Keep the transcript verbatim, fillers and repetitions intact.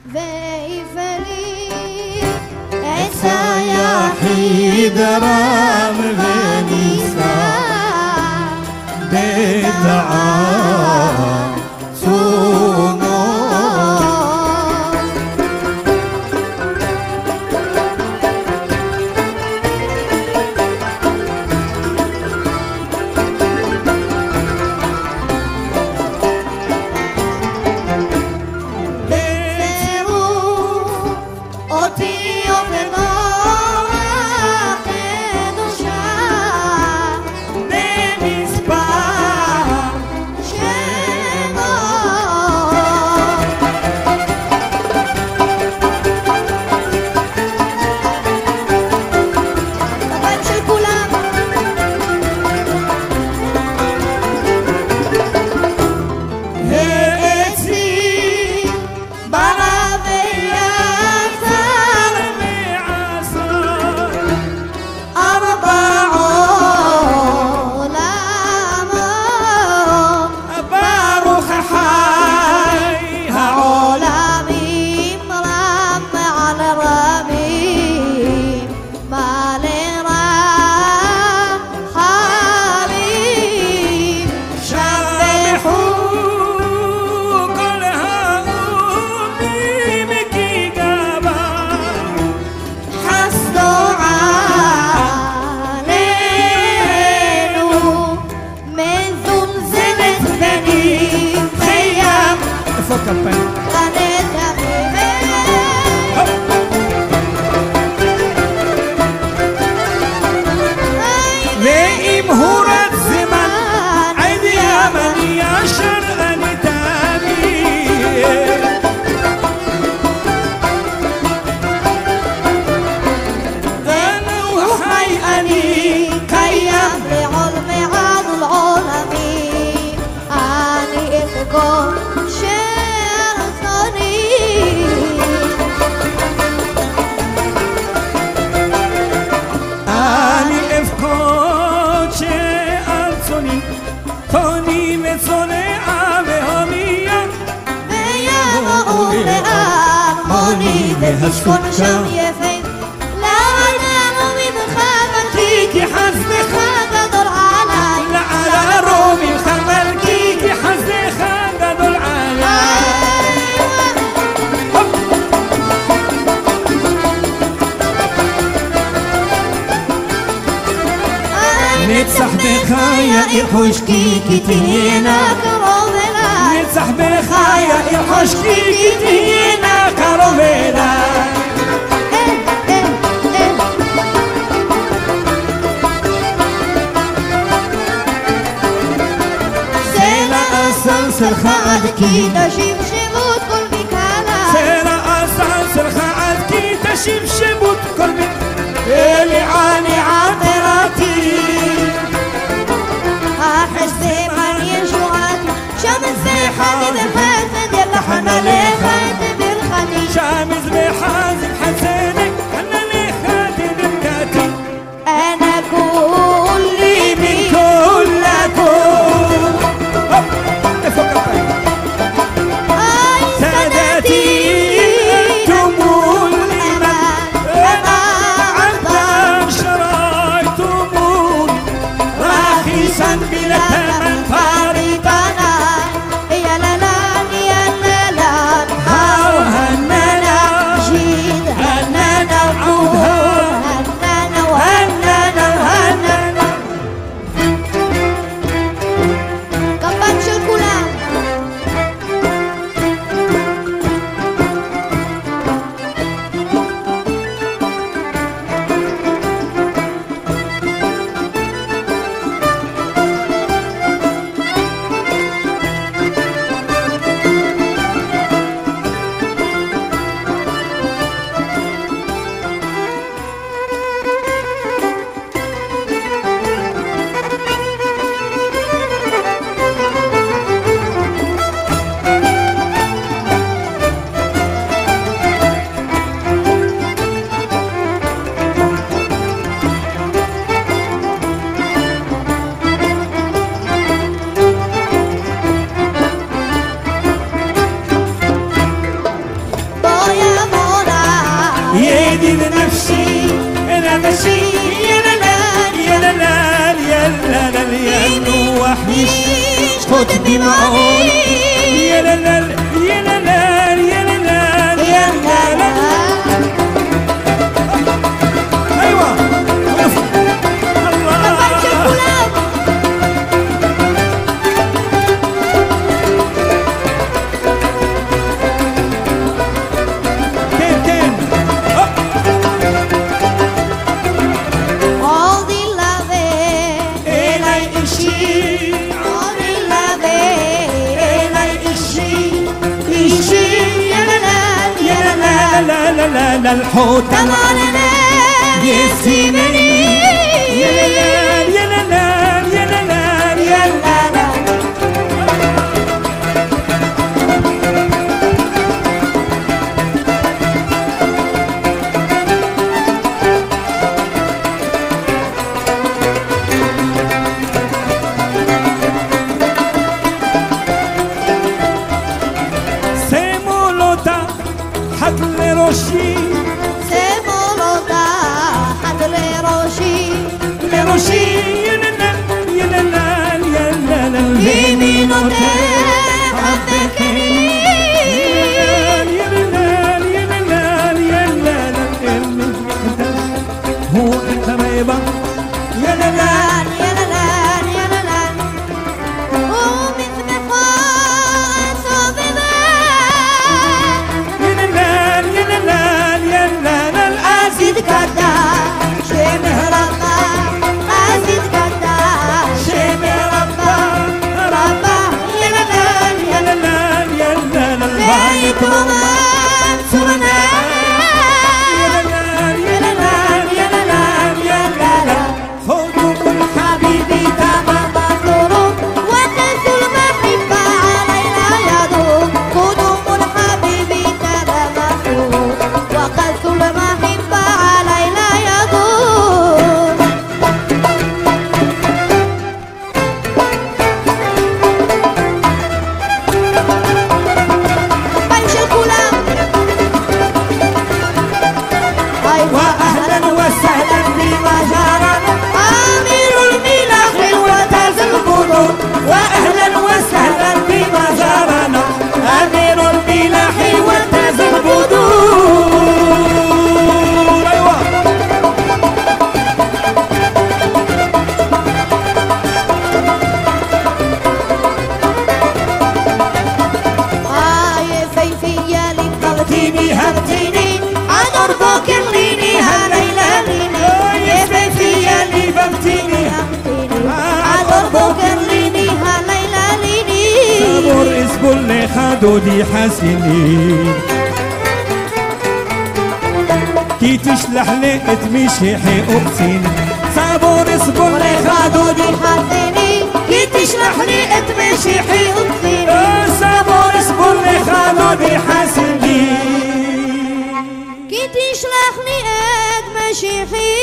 ויפלי עצה יחיד רם ונישא בתעצומות. והשכון שם יפה לעננו ממך מלכי כי חסדך גדול עליי לעננו ממך מלכי כי חסדך גדול עליי נצח בך יאיר חושקי כי תהיינה קרוב אליי נצח בך יאיר חושקי כי תהיינה קרוב אליי שלך עד כי תשיב שמות כל מקהלה סלע הסל שלך עד כי תשיב שמות כל מקהלה אלי עני עטרתי החסדים על ישועתי שמזבחה נדחת ונלחן עליך תברכני שמזבחה זבחת צדק עליך תברכתי אנא כולי מן כולכם סادتي أنتم الإيمان يدي نفسي انا ماشي يا لالال يا لالال يا لالال يا نوحني خد بمعقول يا لالال يا لالال يا لالال يا لالال. ايوه الله كين كين all the love الي اشي all the love الي اشي اشي يا لالال يا لا لا لا لا لا الحوت تمارنا يسيني يا لا لا يا لا لا يا لا لا يا لا لا. سيمولوتا حق لروشي سيمولوتا حد لروشي لروشي يا لا لا يا لا لا يا لا لا يمينوتا حبكني يا لا لا يا لا لا يا لا لا. هو انت ما يبقى يا لا لا يا لالال يا لالال ومثل فوق صوبنا يا لا لا يا لا لا يا لا لا الأزيد كدا شبه ربا أزيد كدا شبه ربا ربا يا لالال يا لا لا يا لا لا البيت بيتومان سرنا يا لا لا يا لا لا يا لا لا يا لا لا. خذوا كل حبيبي تمام مظلوم وتنسوا المحبة علينا يدوم قدوم الحبيب تبا مخلوق وقلت المحبة علينا يدوم. بيمشي الكلام أيوة وأهلا وسهلا بما جرى أمير الملاح وتاز البدور. وأهلا وسهلا بما جرى أمير البلاح وتاز البدور. أيوة آي فيفية لبغتيني هبتيني عن أرضك الليني هليلة ليني يا فيفية بمتيني عن أرضك الليني هليلة ليني صبر اسبو اللي خدودي حسيني كي تشلح لي تمشي حي أقسيني. صبر اسبو اللي خدودي حسيني كي تشلح لي تمشي حي أقسيني صبر اسبو اللي خدودي حسيني كي تشلح لي تمشي حي